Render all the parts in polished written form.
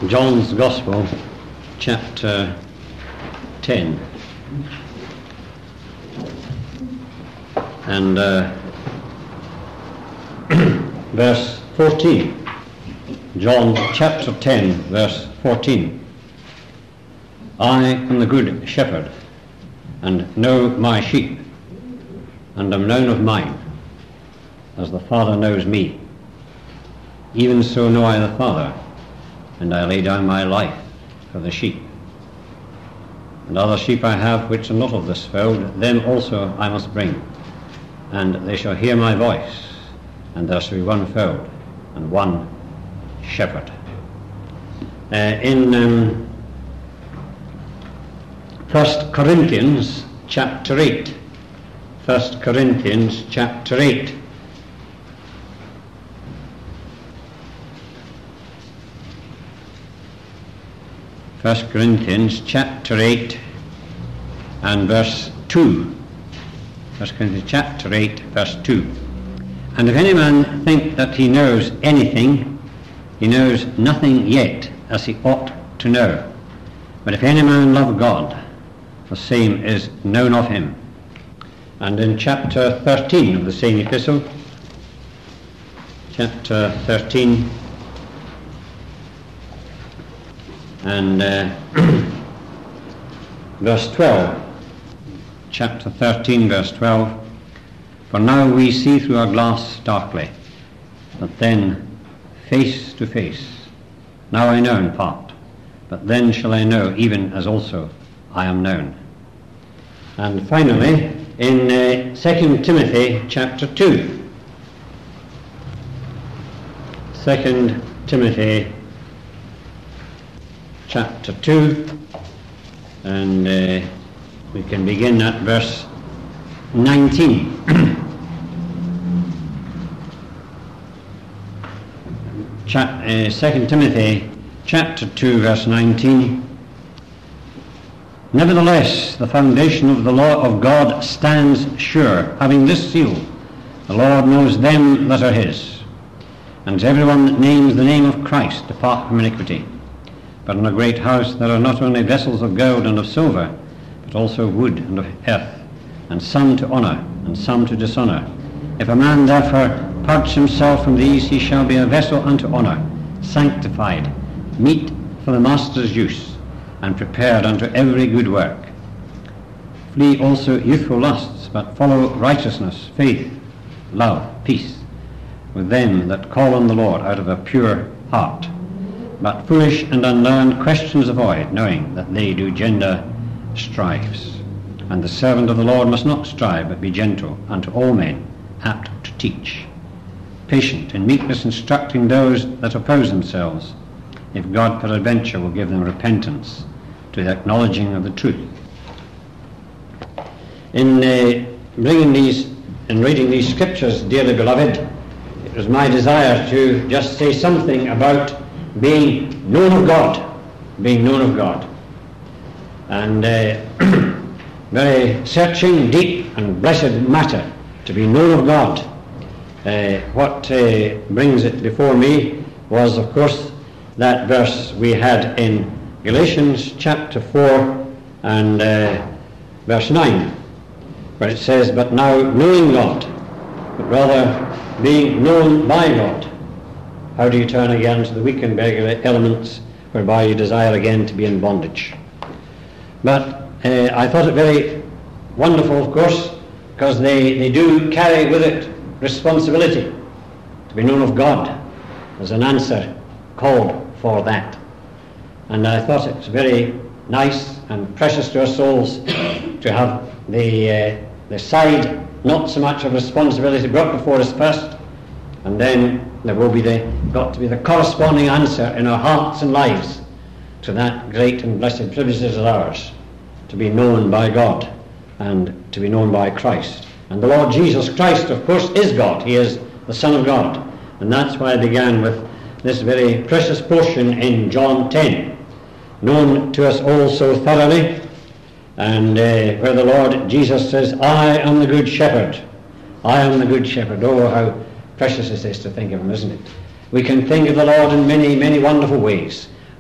John's Gospel, chapter 10, and verse 14. John chapter 10, verse 14. I am the good shepherd, and know my sheep, and am known of mine, as the Father knows me. Even so know I the Father, and I lay down my life for the sheep. And other sheep I have which are not of this fold, them also I must bring, and they shall hear my voice, and there shall be one fold and one shepherd. In 1 Corinthians chapter 8, 1 Corinthians chapter 8, First Corinthians chapter 8 and verse 2. 1 Corinthians chapter 8 verse 2. And if any man think that he knows anything, he knows nothing yet as he ought to know. But if any man love God, the same is known of him. And in chapter 13 of the same epistle, chapter 13 and verse 12, chapter 13 verse 12, for now we see through a glass darkly, but then face to face. Now I know in part, but then shall I know even as also I am known. And finally in 2 Timothy chapter 2, 2 Timothy chapter 2, and we can begin at verse 19. 2 Timothy chapter 2 verse 19. Nevertheless, the foundation of the law of God stands sure, having this seal: the Lord knows them that are his. And everyone that names the name of Christ depart from iniquity. But in a great house there are not only vessels of gold and of silver, but also of wood and of earth, and some to honour, and some to dishonour. If a man therefore purge himself from these, he shall be a vessel unto honour, sanctified, meet for the master's use, and prepared unto every good work. Flee also youthful lusts, but follow righteousness, faith, love, peace, with them that call on the Lord out of a pure heart. But foolish and unlearned questions avoid, knowing that they do gender strifes. And the servant of the Lord must not strive, but be gentle unto all men, apt to teach, patient in meekness, instructing those that oppose themselves, if God peradventure will give them repentance to the acknowledging of the truth. In reading these scriptures, dearly beloved, it was my desire to just say something about being known of God, and very searching, deep and blessed matter to be known of God. What brings it before me was, of course, that verse we had in Galatians chapter 4 and verse 9, where it says, but now knowing God, but rather being known by God, how do you turn again to the weak and beggarly elements whereby you desire again to be in bondage? But I thought it very wonderful, of course, because they do carry with it responsibility to be known of God. There's an answer called for that. And I thought it's very nice and precious to our souls to have the side, not so much of responsibility, brought before us first, and then there will be got to be the corresponding answer in our hearts and lives to that great and blessed privilege as ours, to be known by God and to be known by Christ. And the Lord Jesus Christ, of course, is God. He is the Son of God. And that's why I began with this very precious portion in John 10, known to us all so thoroughly, and where the Lord Jesus says, I am the good shepherd. I am the good shepherd. Oh, how precious it is to think of him, isn't it? We can think of the Lord in many, many wonderful ways.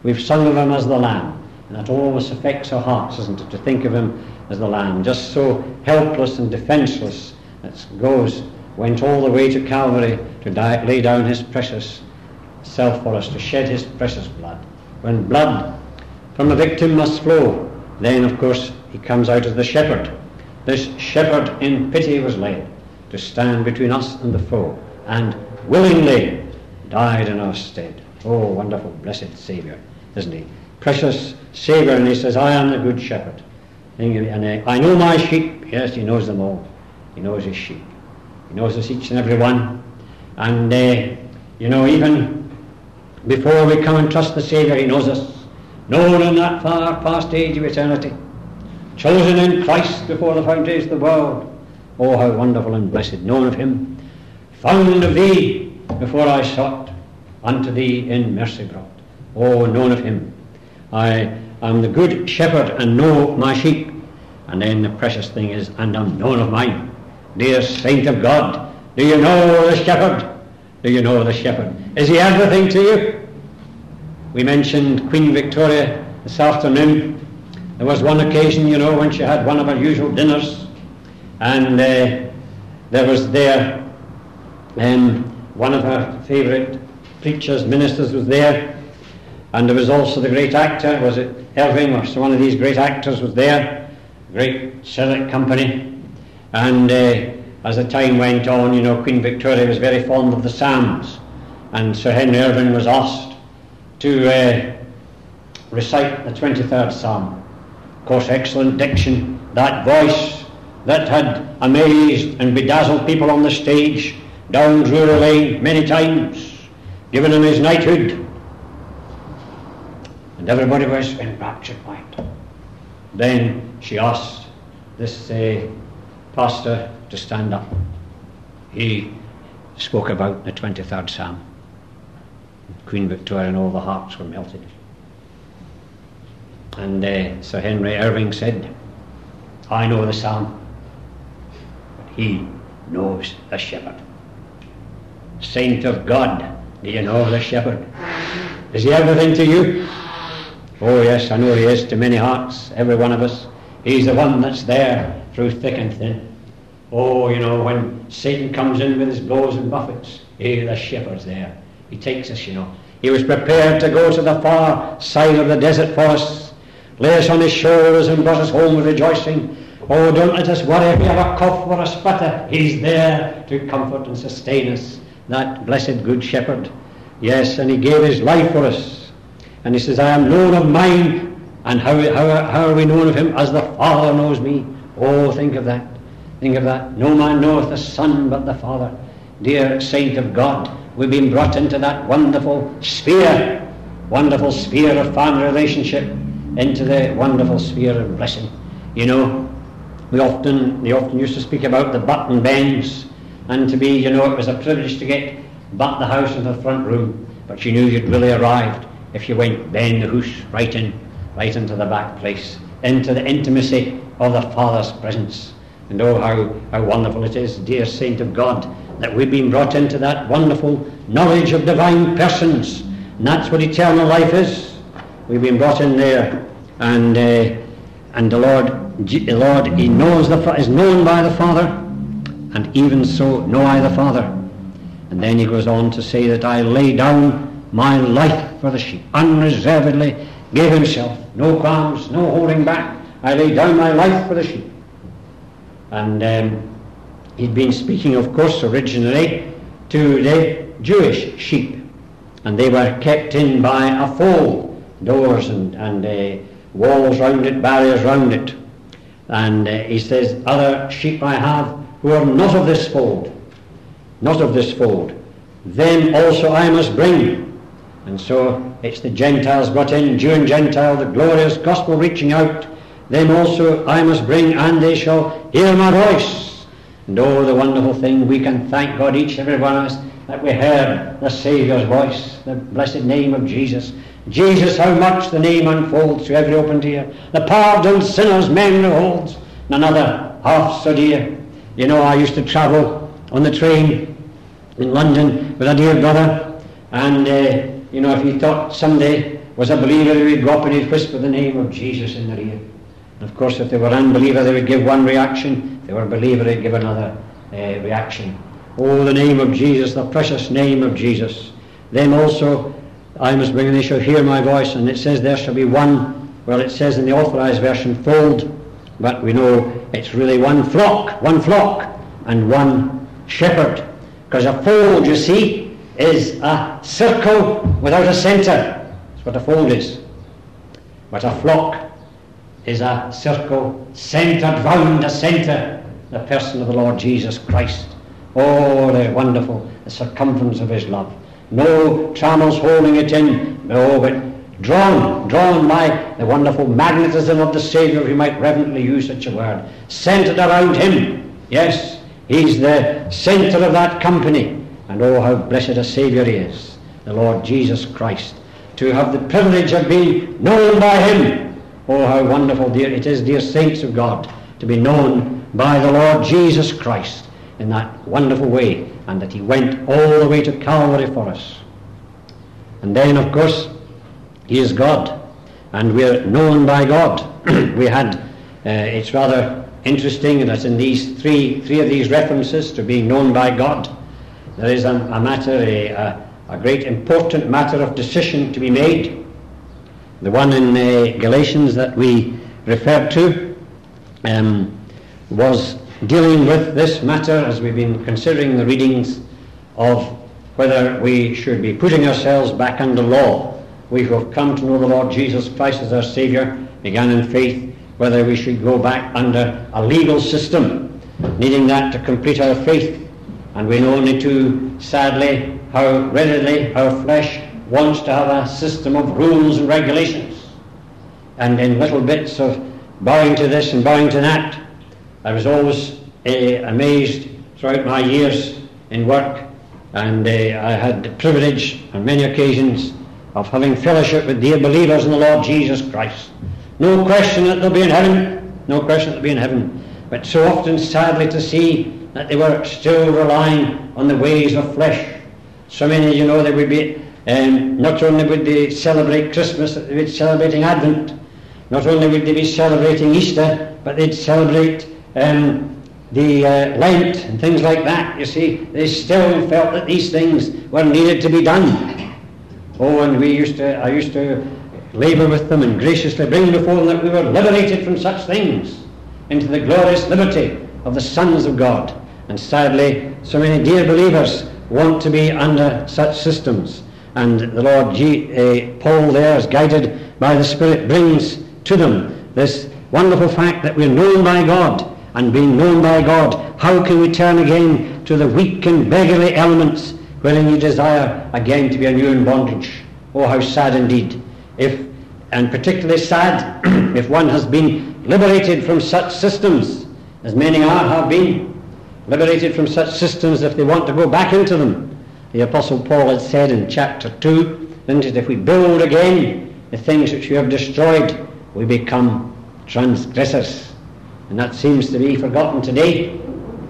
we've sung of him as the Lamb. And that always affects our hearts, isn't it, to think of him as the Lamb, just so helpless and defenceless that went all the way to Calvary to lay down his precious self for us, to shed his precious blood. When blood from a victim must flow, then of course he comes out as the shepherd. This shepherd in pity was led to stand between us and the foe, and willingly died in our stead. Oh, wonderful, blessed Saviour, isn't he? Precious Saviour, and he says, I am the good shepherd. And I know my sheep. Yes, he knows them all. He knows his sheep. He knows us each and every one. And, even before we come and trust the Saviour, he knows us. Known in that far past age of eternity. Chosen in Christ before the foundation of the world. Oh, how wonderful and blessed. Known of him. Found of thee before I sought. Unto thee in mercy brought. Oh, known of him. I am the good shepherd and know my sheep. And then the precious thing is, and I'm known of mine. Dear saint of God, do you know the shepherd? Do you know the shepherd? Is he everything to you? We mentioned Queen Victoria this afternoon. There was one occasion, when she had one of her usual dinners, and there was there one of her favourite preachers, ministers was there, and there was also the great actor, was it Irving, or so one of these great actors was there, great select company, and as the time went on, Queen Victoria was very fond of the Psalms, and Sir Henry Irving was asked to recite the 23rd Psalm. Of course, excellent diction, that voice that had amazed and bedazzled people on the stage down Drury Lane many times, given him his knighthood, and everybody was enraptured by it. Then she asked this pastor to stand up. He spoke about the 23rd Psalm. Queen Victoria and all the hearts were melted. And Sir Henry Irving said, I know the Psalm, but he knows the shepherd. Saint of God, do you know the shepherd? Is he everything to you? Oh yes, I know he is to many hearts, every one of us. He's the one that's there through thick and thin. Oh, when Satan comes in with his blows and buffets, the shepherd's there. He takes us, He was prepared to go to the far side of the desert for us, lay us on his shoulders and brought us home with rejoicing. Oh, don't let us worry if we have a cough or a sputter. He's there to comfort and sustain us, that blessed good shepherd. Yes, and he gave his life for us. And he says, I am known of mine. And how are we known of him? As the Father knows me. Oh, think of that. Think of that. No man knoweth the Son but the Father. Dear saint of God, we've been brought into that wonderful sphere of family relationship, into the wonderful sphere of blessing. They often used to speak about the button bends, and to be, it was a privilege to get back the house into the front room, but you knew you'd really arrived if you went bend the hoose right into the back place, into the intimacy of the Father's presence. And oh, how wonderful it is, dear saint of God, that we've been brought into that wonderful knowledge of divine persons. And that's what eternal life is. We've been brought in there, and the Lord, he knows is known by the Father, and even so know I the Father. And then he goes on to say that I lay down my life for the sheep, unreservedly gave himself, no qualms, no holding back. I lay down my life for the sheep. And he'd been speaking, of course, originally to the Jewish sheep, and they were kept in by a fold, doors and walls round it, barriers round it. And he says, other sheep I have who are not of this fold, them also I must bring. And so it's the Gentiles brought in, Jew and Gentile, the glorious gospel reaching out. Them also I must bring, and they shall hear my voice. And oh, the wonderful thing, we can thank God, each and every one of us, that we heard the Saviour's voice, the blessed name of Jesus. Jesus, how much the name unfolds to every opened ear. The pardon sinners memory holds, none other half so dear. I used to travel on the train in London with a dear brother, and if he thought someday was a believer, he would go up and he'd whisper the name of Jesus in their ear. And of course, if they were unbeliever, they would give one reaction. If they were a believer, they'd give another reaction. Oh, the name of Jesus, the precious name of Jesus. Then also, I must bring, and they shall hear my voice. And it says there shall be one, well, it says in the Authorized Version, fold, but we know it's really one flock, and one shepherd. Because a fold, you see, is a circle without a centre. That's what a fold is. But a flock is a circle centred round a centre, the person of the Lord Jesus Christ. Oh, the wonderful, the circumference of his love. No trammels holding it in, no, but drawn by the wonderful magnetism of the Saviour, if you might reverently use such a word, centred around him. Yes, he's the centre of that company. And oh, how blessed a Saviour he is, the Lord Jesus Christ. To have the privilege of being known by him. Oh, how wonderful it is, dear saints of God, to be known by the Lord Jesus Christ in that wonderful way, and that he went all the way to Calvary for us. And then, of course, he is God, and we're known by God. It's rather interesting that in these three of these references to being known by God, there is a great important matter of decision to be made. The one in Galatians that we referred to was dealing with this matter, as we've been considering the readings of whether we should be putting ourselves back under law. We who have come to know the Lord Jesus Christ as our Saviour, began in faith, whether we should go back under a legal system, needing that to complete our faith. And we know only too sadly how readily our flesh wants to have a system of rules and regulations, and in little bits of bowing to this and bowing to that. I was always amazed throughout my years in work, and I had the privilege on many occasions of having fellowship with dear believers in the Lord Jesus Christ. No question that they'll be in heaven, but so often sadly to see that they were still relying on the ways of flesh. So many, they would be not only would they celebrate Christmas, they would be celebrating Advent. Not only would they be celebrating Easter, but they'd celebrate the Lent and things like that. You see, they still felt that these things were needed to be done. Oh, and I used to labour with them and graciously bring before them that we were liberated from such things into the glorious liberty of the sons of God. And sadly, so many dear believers want to be under such systems. And the Lord Paul there, as guided by the Spirit, brings to them this wonderful fact that we're known by God. And being known by God, how can we turn again to the weak and beggarly elements wherein you desire again to be anew in bondage? Oh, how sad indeed. And particularly sad if one has been liberated from such systems, as many have been liberated from such systems, if they want to go back into them. The Apostle Paul had said in chapter 2, that if we build again the things which we have destroyed, we become transgressors. And that seems to be forgotten today.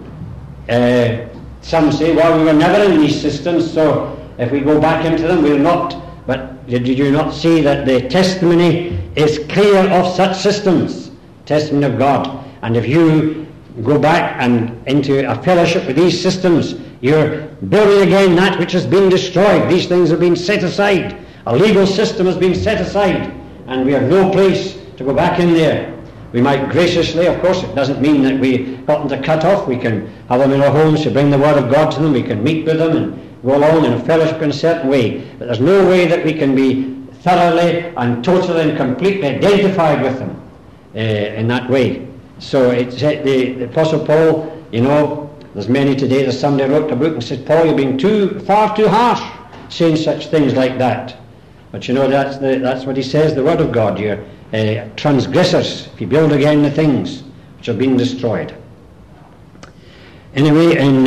Some say, well, we were never in these systems, so if we go back into them, we'll not. But did you not see that the testimony is clear of such systems? Testimony of God. And if you go back and into a fellowship with these systems, you're building again that which has been destroyed. These things have been set aside. A legal system has been set aside, and we have no place to go back in there. We might graciously, of course, it doesn't mean that we got them to cut off. We can have them in our homes to bring the Word of God to them. We can meet with them and go along in a fellowship in a certain way. But there's no way that we can be thoroughly and totally and completely identified with them in that way. So the Apostle Paul, there's many today, there's somebody wrote a book and said, Paul, you're being far too harsh saying such things like that. But that's what he says, the Word of God. You're transgressors if you build again the things which have been destroyed. Anyway, in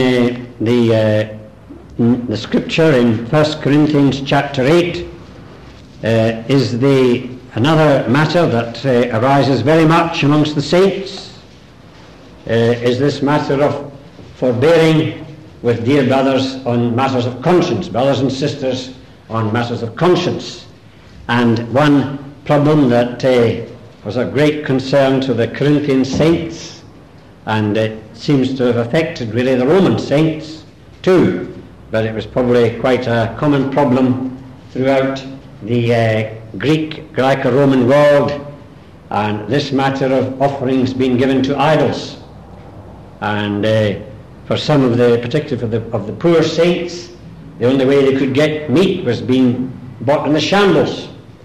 the scripture in 1 Corinthians chapter 8 is another matter that arises very much amongst the saints, is this matter of forbearing with dear brothers on matters of conscience, brothers and sisters on matters of conscience. And one problem that was of great concern to the Corinthian saints, and it seems to have affected really the Roman saints too, but it was probably quite a common problem throughout the Greco-Roman world, and this matter of offerings being given to idols. And for some of the, particularly of the poor saints, the only way they could get meat was being bought in the shambles.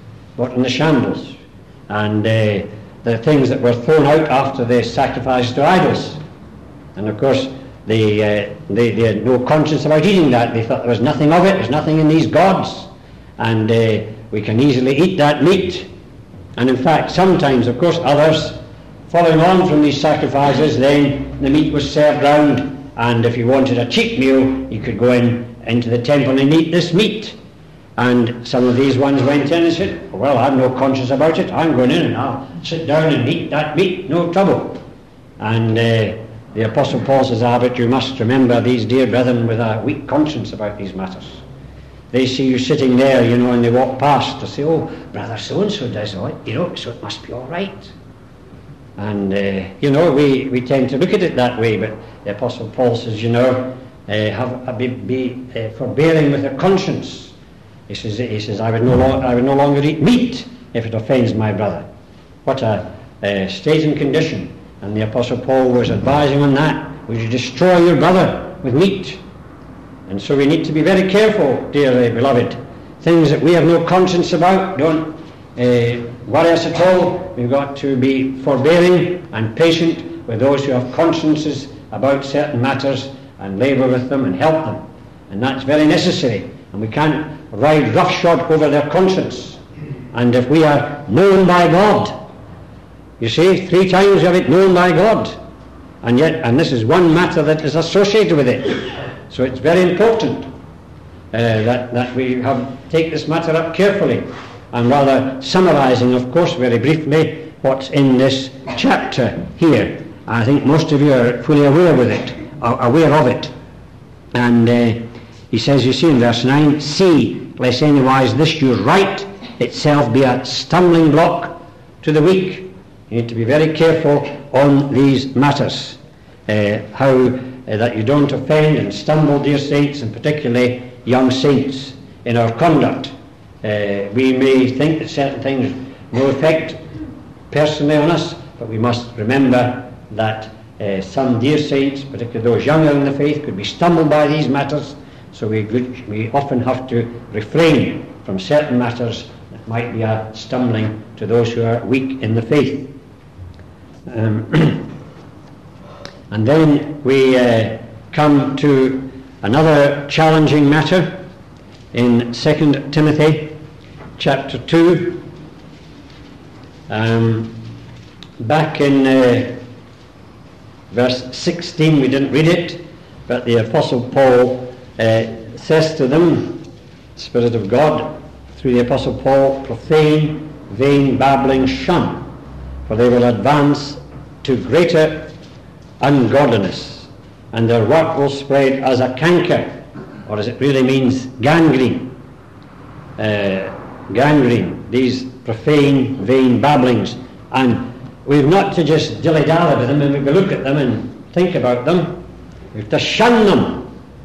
And the things that were thrown out after they sacrificed to idols. And of course, they had no conscience about eating that. They thought there was nothing of it, there's nothing in these gods, and we can easily eat that meat. And in fact, sometimes, of course, others, following on from these sacrifices, then the meat was served round, and if you wanted a cheap meal, you could go into the temple and eat this meat. And some of these ones went in and said, well, I have no conscience about it, I'm going in and I'll sit down and eat that meat, no trouble. And the Apostle Paul says, but you must remember these dear brethren with a weak conscience about these matters. They see you sitting there, and they walk past to say, oh, brother so-and-so does it, so it must be all right. And, we tend to look at it that way, but the Apostle Paul says, be forbearing with your conscience. He says, I would no longer eat meat if it offends my brother. What a state and condition. And the Apostle Paul was advising on that. Would you destroy your brother with meat? And so we need to be very careful, dear beloved. Things that we have no conscience about, don't worry us at all. We've got to be forbearing and patient with those who have consciences about certain matters and labour with them and help them. And that's very necessary. And we can't ride roughshod over their conscience. And if we are known by God, you see, 3 times we have it known by God. And this is one matter that is associated with it. So it's very important that we take this matter up carefully, and rather summarising, of course, very briefly what's in this chapter here. I think most of you are fully aware of it. And he says, you see in verse 9, see, lest anywise this your right itself be a stumbling block to the weak. You need to be very careful on these matters, that you don't offend and stumble, dear saints, and particularly young saints, in our conduct. We may think that certain things no effect personally on us, but we must remember that some dear saints, particularly those younger in the faith, could be stumbled by these matters, so we often have to refrain from certain matters that might be a stumbling to those who are weak in the faith. And then we come to another challenging matter in 2 Timothy chapter 2. Back in verse 16, we didn't read it, but the Apostle Paul says to them, Spirit of God, through the Apostle Paul, profane, vain, babbling, shun, for they will advance to greater ungodliness, and their work will spread as a canker, or as it really means, gangrene. These profane, vain babblings. And we've not to just dilly-dally with them, and we look at them and think about them. We've to shun them.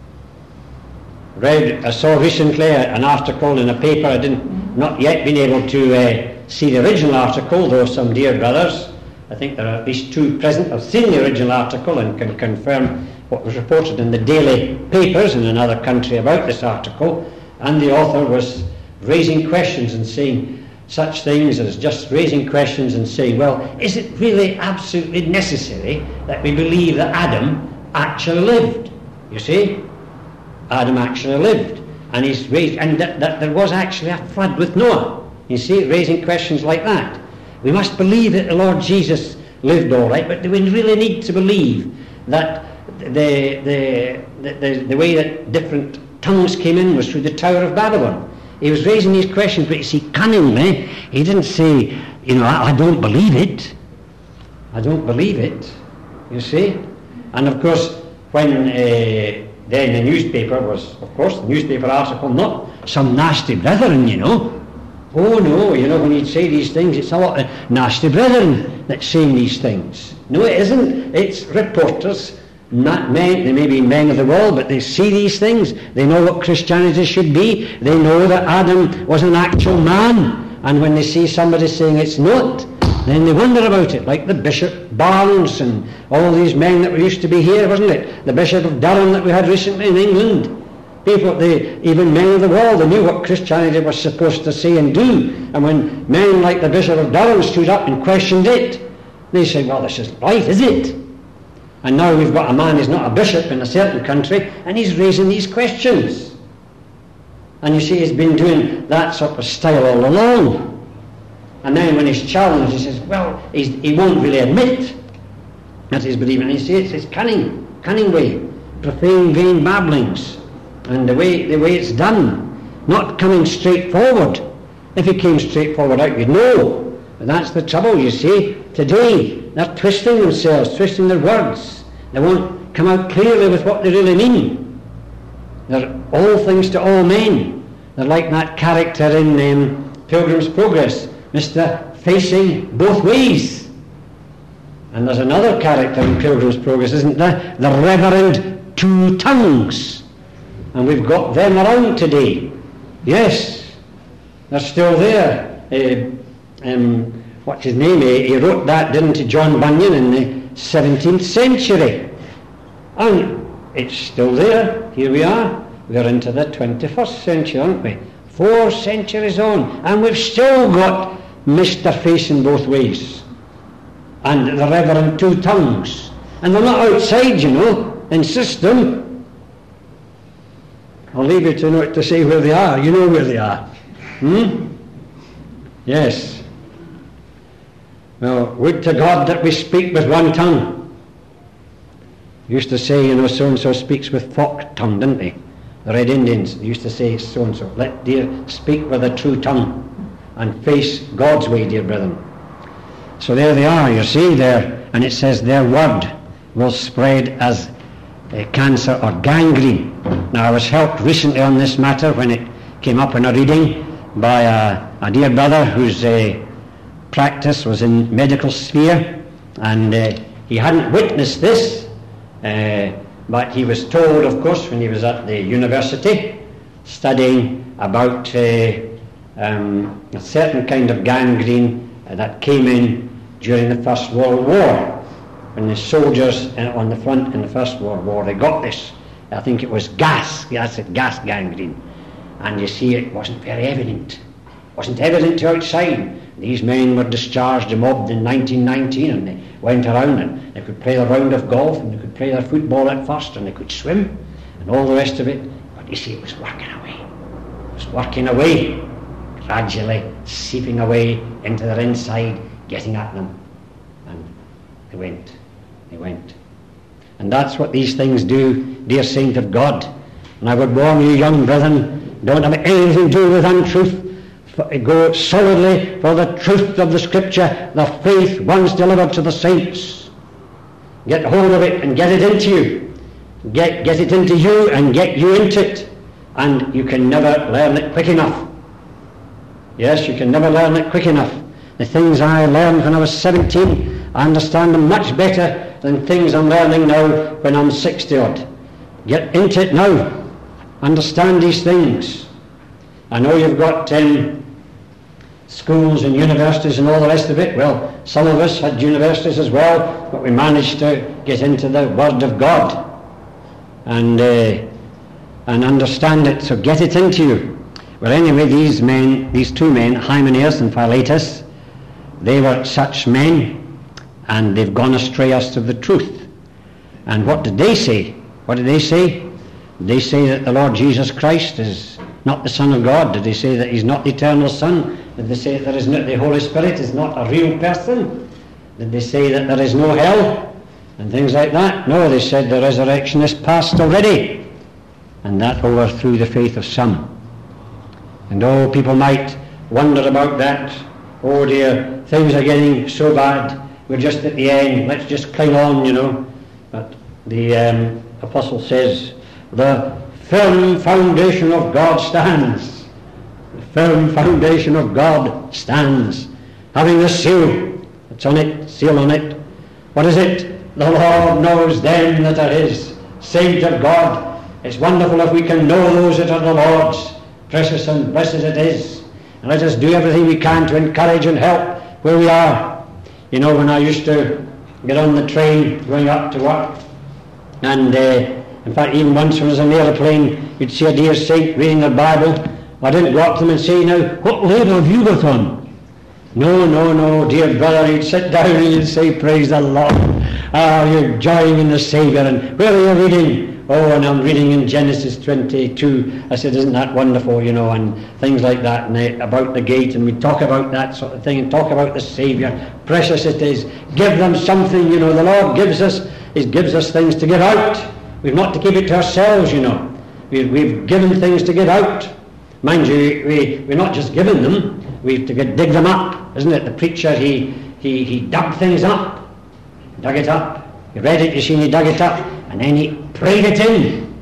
I saw recently an article in a paper. I not yet been able to see the original article, though some dear brothers, I think there are at least 2 present, have seen the original article and can confirm what was reported in the daily papers in another country about this article. And the author was raising questions and saying such things as just raising questions and saying, well, is it really absolutely necessary that we believe that Adam actually lived? You see? Adam actually lived. And he's raised, and that there was actually a flood with Noah. You see, raising questions like that. We must believe that the Lord Jesus lived all right, but we really need to believe that the way that different tongues came in was through the Tower of Babylon. He was raising these questions, but you see, cunningly, he didn't say, I don't believe it. I don't believe it, you see. And of course, when then the newspaper was, of course, the newspaper article, not some nasty brethren, Oh no, when he'd say these things, it's a lot of nasty brethren that's saying these things. No, it isn't. It's reporters, not men. They may be men of the world, but they see these things. They know what Christianity should be. They know that Adam was an actual man. And when they see somebody saying it's not, then they wonder about it, like the Bishop Barnes and all these men that used to be here, wasn't it? The Bishop of Durham that we had recently in England. People, even men of the world, they knew what Christianity was supposed to say and do. And when men like the Bishop of Durham stood up and questioned it, they said, well, this isn't right, is it? And now we've got a man who's not a bishop in a certain country, and he's raising these questions. And you see, he's been doing that sort of style all along. And then when he's challenged, he says, well, he won't really admit that he's believing. And he says it's cunning way, profane, vain babblings. And the way it's done, not coming straight forward. If he came straight forward out, you'd know. But that's the trouble, you see. Today, they're twisting themselves, twisting their words. They won't come out clearly with what they really mean. They're all things to all men. They're like that character in Pilgrim's Progress, Mr. Facing Both Ways. And there's another character in Pilgrim's Progress, isn't there? The Reverend Two Tongues. And we've got them around today. Yes, they're still there. What's his name? He wrote that, didn't he, John Bunyan, in the 17th century. And it's still there. Here we are. We're into the 21st century, aren't we? 4 centuries on. And we've still got Mr. Facing Both Ways. And the Reverend Two Tongues. And they're not outside, in system. I'll leave you to say where they are. You know where they are. Yes. Well, would to God that we speak with one tongue. Used to say, so-and-so speaks with forked tongue, didn't they? The Red Indians used to say so-and-so. Let dear speak with a true tongue and face God's way, dear brethren. So there they are, you see there. And it says their word will spread as cancer or gangrene. Now, I was helped recently on this matter when it came up in a reading by a dear brother whose practice was in medical sphere, and he hadn't witnessed this, but he was told, of course, when he was at the university studying about a certain kind of gangrene that came in during the First World War. When the soldiers on the front in the First World War, they got this. I think it was gas gangrene. And you see, it wasn't very evident. It wasn't evident to outside. These men were discharged and mobbed in 1919, and they went around and they could play a round of golf, and they could play their football at first, and they could swim, and all the rest of it. But you see, it was working away. It was working away, gradually seeping away into their inside, getting at them. And they went. And that's what these things do, dear saint of God. And I would warn you, young brethren, don't have anything to do with untruth. Go solidly for the truth of the Scripture, the faith once delivered to the saints. Get hold of it and get it into you. Get it into you and get you into it. And you can never learn it quick enough. Yes, you can never learn it quick enough. The things I learned when I was 17, I understand them much better than things I'm learning now when I'm 60-odd. Get into it now. Understand these things. I know you've got schools and universities and all the rest of it. Well, some of us had universities as well, but we managed to get into the Word of God and understand it. So get it into you. Well, anyway, these two men, Hymenaeus and Philetus, they were such men, and they've gone astray as to the truth. And what did they say? What did they say? Did they say that the Lord Jesus Christ is not the Son of God? Did they say that he's not the eternal Son? Did they say that there is not the Holy Spirit is not a real person? Did they say that there is no hell? And things like that? No, they said the resurrection is past already. And that overthrew the faith of some. And people might wonder about that. Oh dear, things are getting so bad. We're just at the end. Let's just cling on, But the apostle says, the firm foundation of God stands. The firm foundation of God stands, having the seal that's on it, seal on it. What is it? The Lord knows them that are his, saved of God. It's wonderful if we can know those that are the Lord's. Precious and blessed it is. And let us do everything we can to encourage and help where we are. You know, when I used to get on the train going up to work, and in fact even once when I was on the aeroplane, you'd see a dear saint reading the Bible. I didn't go up to them and say, now, what label have you got on? No, dear brother, you'd sit down and you'd say, praise the Lord. You're joying in the Saviour. And where are you reading? Oh, and I'm reading in Genesis 22. I said, isn't that wonderful, you know, and things like that, and about the gate, and we talk about that sort of thing, and talk about the Saviour. Precious it is. Give them something, you know. The Lord gives us things to give out. We've not to keep it to ourselves, you know. We've given things to give out. Mind you, we're not just giving them, we've to dig them up, isn't it? The preacher, he dug things up, dug it up. He read it, you see, and he dug it up, and then he prayed it in,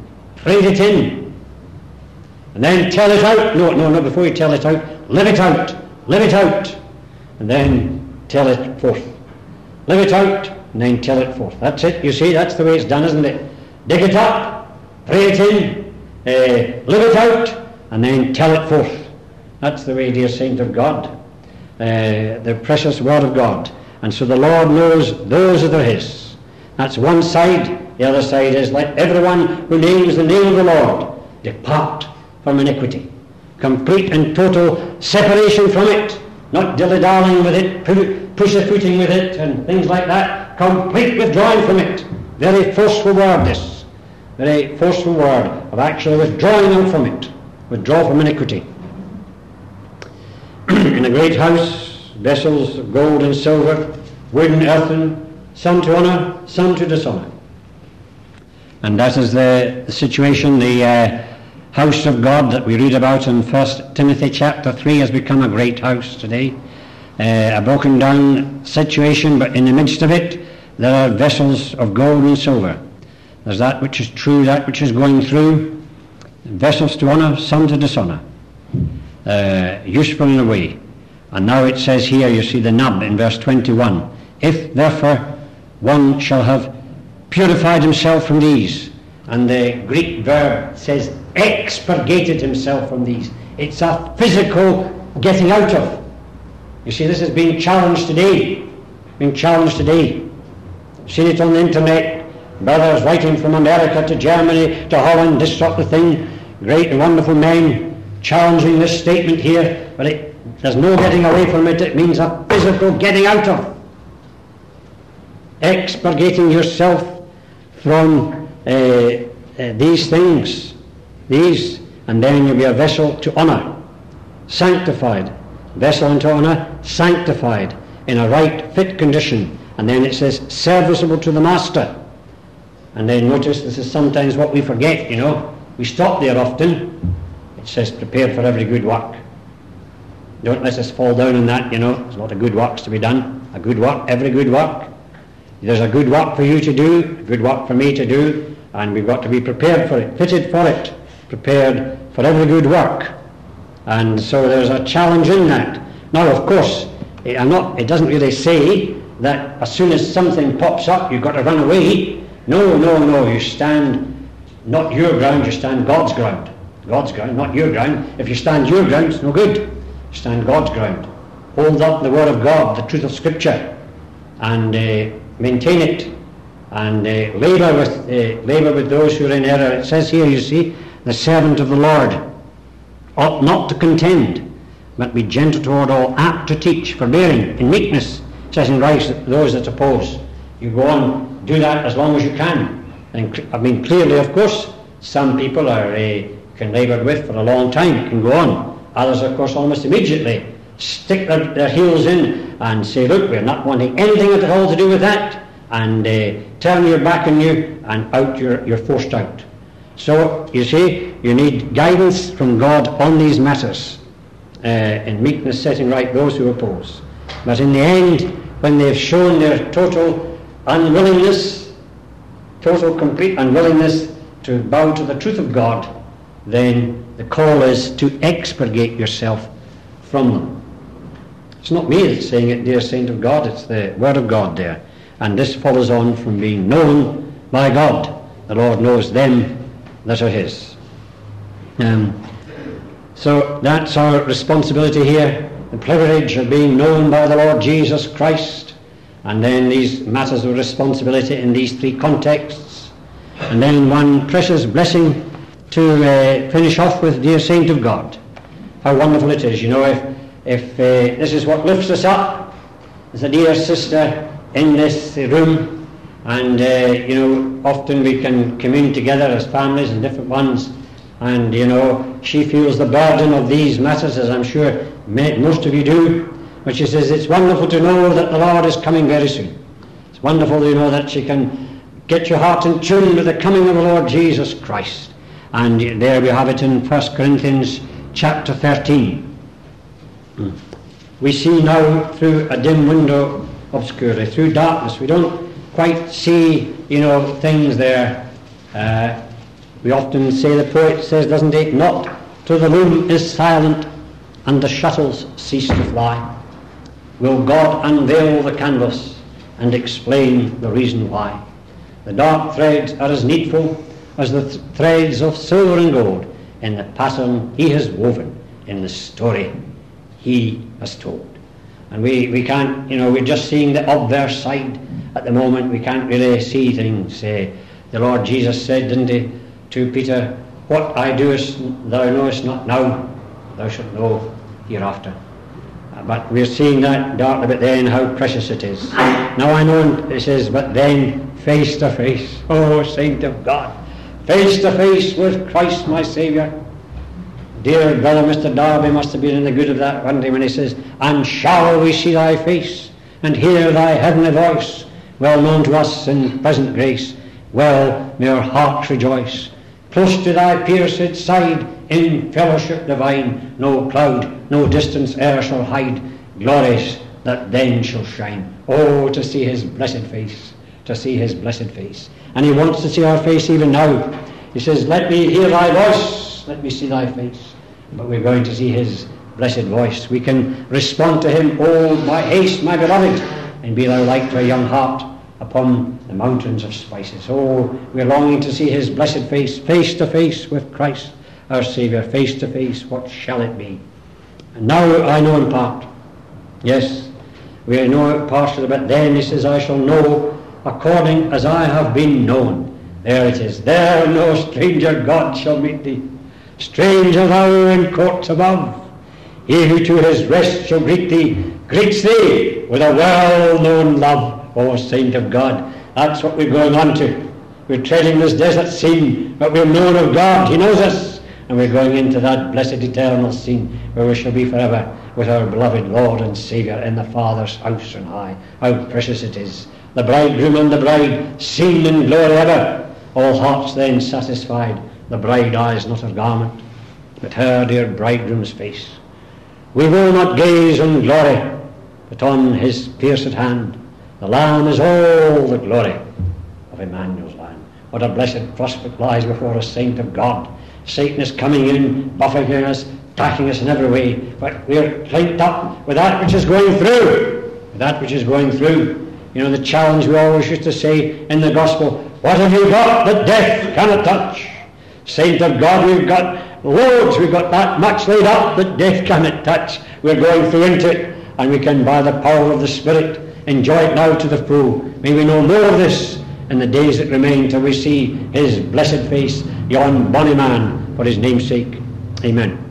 and then tell it out. No, before you tell it out, live it out, and then tell it forth. Live it out, and then tell it forth. That's it, you see, that's the way it's done, isn't it? Dig it up, pray it in, live it out, and then tell it forth. That's the way, dear saint of God, the precious word of God. And so the Lord knows those that are his. That's one side. The other side is, let everyone who names the name of the Lord depart from iniquity. Complete and total separation from it, not dilly-dallying with it, pussyfooting with it and things like that. Complete withdrawing from it. Very forceful word, this. Very forceful word of actually withdrawing out from it. Withdraw from iniquity. In a great house, vessels of gold and silver, wood and earthen, some to honour, some to dishonour. And that is the situation. The house of God that we read about in 1 Timothy chapter 3 has become a great house today. A broken down situation, but in the midst of it there are vessels of gold and silver. There's that which is true, that which is going through. Vessels to honour, some to dishonour. Useful in a way. And now it says here, you see the nub in verse 21. If therefore one shall have purified himself from these, and the Greek verb says expurgated himself from these. It's a physical getting out of. You see, this is being challenged today. Seen it on the internet. Brothers writing from America to Germany to Holland, this sort of thing. Great and wonderful men challenging this statement here, but there's no getting away from it. It means a physical getting out of. Expurgating yourself from these things. These, and then you'll be a vessel to honour. Sanctified. Vessel unto honour, sanctified. In a right, fit condition. And then it says, serviceable to the master. And then notice, this is sometimes what we forget, you know. We stop there often. It says, prepared for every good work. Don't let us fall down on that, you know. There's a lot of good works to be done. A good work, every good work. There's a good work for you to do, a good work for me to do, and we've got to be prepared for it, fitted for it, prepared for every good work. And so there's a challenge in that. Now, of course, it doesn't really say that as soon as something pops up, you've got to run away. No, you stand not your ground, you stand God's ground. God's ground, not your ground. If you stand your ground, it's no good. You stand God's ground. Hold up the word of God, the truth of Scripture, and maintain it, and labour with those who are in error. It says here, you see, the servant of the Lord ought not to contend, but be gentle toward all, apt to teach, forbearing, in meekness, says in Rice, those that oppose. You go on, do that as long as you can. And clearly, of course, some people can labour with for a long time. It can go on. Others, of course, almost immediately stick their heels in and say, look, we're not wanting anything at all to do with that, and turn your back on you, and out you're forced out. So, you see, you need guidance from God on these matters, in meekness setting right those who oppose. But in the end, when they've shown their total unwillingness, total complete unwillingness to bow to the truth of God, then the call is to expurgate yourself from them. It's not me that's saying it, dear saint of God, it's the Word of God there. And this follows on from being known by God. The Lord knows them that are His. So that's our responsibility here, the privilege of being known by the Lord Jesus Christ, and then these matters of responsibility in these three contexts, and then one precious blessing to finish off with, dear saint of God. How wonderful it is, if this is what lifts us up, as a dear sister in this room, and often we can commune together as families and different ones, and she feels the burden of these matters, as I'm sure most of you do, but she says it's wonderful to know that the Lord is coming very soon. It's wonderful to know that she can get your heart in tune with the coming of the Lord Jesus Christ. And there we have it in 1 Corinthians chapter 13. We see now through a dim window obscurely, through darkness. We don't quite see, things there. We often say, the poet says, doesn't he, not till the moon is silent and the shuttles cease to fly, will God unveil the canvas and explain the reason why. The dark threads are as needful as the threads of silver and gold in the pattern He has woven in the story He has told. And we can't, we're just seeing the obverse side at the moment. We can't really see things. The Lord Jesus said, didn't He, to Peter, what I do thou knowest not now, thou shalt know hereafter. But we're seeing that darkly, but then how precious it is. Now I know it says, but then face to face. Oh, saint of God, face to face with Christ my Saviour. Dear brother Mr. Darby must have been in the good of that one day when he says, and shall we see thy face and hear thy heavenly voice, well known to us in present grace, well may our hearts rejoice. Close to thy pierced side, in fellowship divine, no cloud, no distance e'er shall hide, glories that then shall shine. Oh, to see His blessed face, to see His blessed face. And He wants to see our face even now. He says, let me hear thy voice, let me see thy face. But we're going to see His blessed voice. We can respond to Him, oh, my haste, my beloved, and be thou like to a young hart upon the mountains of spices. Oh, we're longing to see His blessed face to face with Christ our Saviour, face to face. What shall it be? And now I know in part. Yes, we know it partially, but then He says, I shall know according as I have been known. There it is. There no stranger God shall meet thee. Stranger thou in courts above. He who to His rest shall greet thee, greets thee with a well-known love. Oh, saint of God, that's what we're going on to. We're treading this desert scene, but we're known of God. He knows us. And we're going into that blessed eternal scene where we shall be forever with our beloved Lord and Saviour in the Father's house on high. How precious it is. The bridegroom and the bride seen in glory ever. All hearts then satisfied. The bride eyes not her garment, but her dear bridegroom's face. We will not gaze on glory, but on His pierced hand. The Lamb is all the glory of Emmanuel's land. What a blessed prospect lies before us, saint of God. Satan is coming in, buffeting us, attacking us in every way, but we're linked up with that which is going through. With that which is going through. The challenge we always used to say in the gospel, what have you got that death cannot touch? Saint of God, we've got loads, we've got that much laid up that death cannot touch. We're going through into it, and we can, by the power of the Spirit, enjoy it now to the full. May we know more of this in the days that remain till we see His blessed face, yon bonny man, for His name's sake. Amen.